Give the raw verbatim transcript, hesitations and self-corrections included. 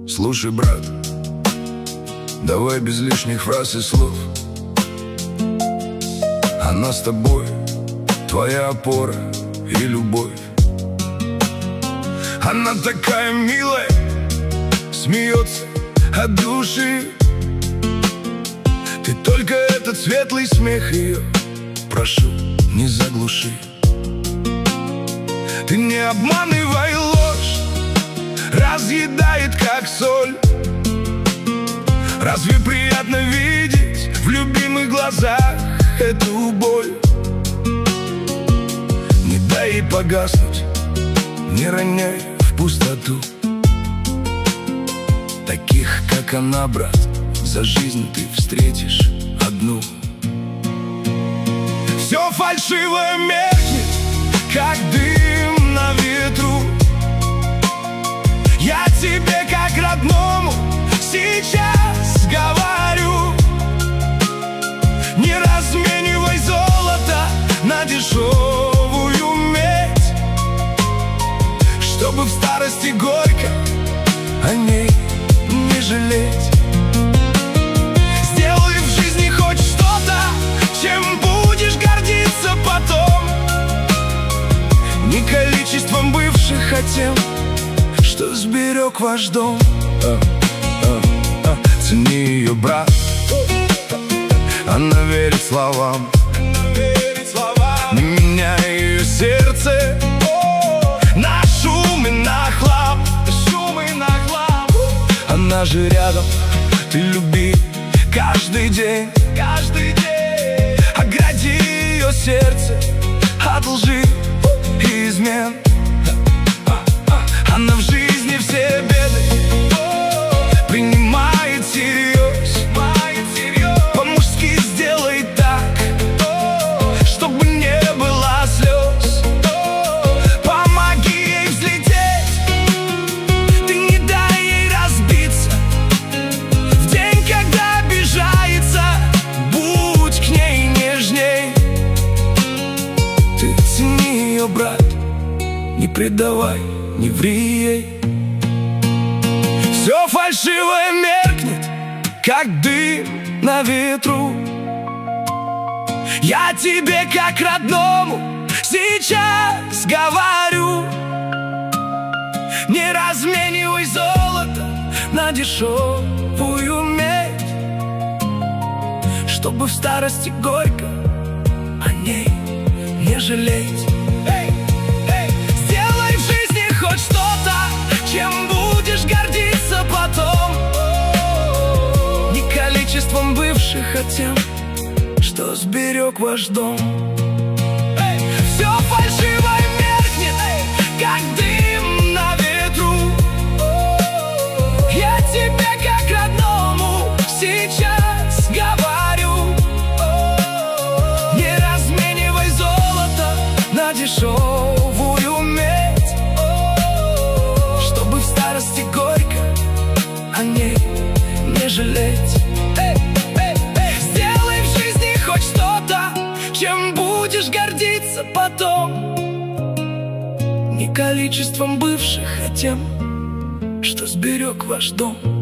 Слушай, брат, давай без лишних фраз и слов. Она с тобой, твоя опора и любовь. Она такая милая, смеется от души. Ты только этот светлый смех ее, прошу, не заглуши. Ты не обманывай, ложь разъедает, как соль. Разве приятно видеть в любимых глазах эту боль? Не дай ей погаснуть, не роняй в пустоту. Таких, как она, брат, за жизнь ты встретишь одну. Все фальшивое меркнет, как дым на ветру. Я тебе как родному сейчас говорю: не разменивай золото на дешевую медь, чтобы в старости горько о ней не жалеть. Сделай в жизни хоть что-то, чем будешь гордиться потом. Не количеством бывших, а тем, что сберег ваш дом. а, а, а. Цени ее, брат, она верит словам, не меняй ее сердце на шум и на хлам. Она же рядом, ты люби каждый день, каждый день. Огради ее сердце от лжи и измен. Она в жизни все беды принимает всерьез. По-мужски сделай так, чтобы не было слез. Помоги ей взлететь, ты не дай ей разбиться. В день, когда обижается, будь к ней нежней. Ты цени ее, брат, не предавай, не ври ей. Все фальшивое меркнет, как дым на ветру. Я тебе как родному сейчас говорю: не разменивай золото на дешевую медь, чтобы в старости горько о ней не жалеть. Чем будешь гордиться потом. Не количеством бывших, а тем, что сберег ваш дом. Все фальшивое меркнет, как дым на ветру. Я тебе как родному сейчас говорю: не разменивай золото на дешевую медь, чтобы в старости горько о ней не жалеть. Эй, эй, эй. Сделай в жизни хоть что-то, чем будешь гордиться потом. Не количеством бывших, а тем, что сберег ваш дом.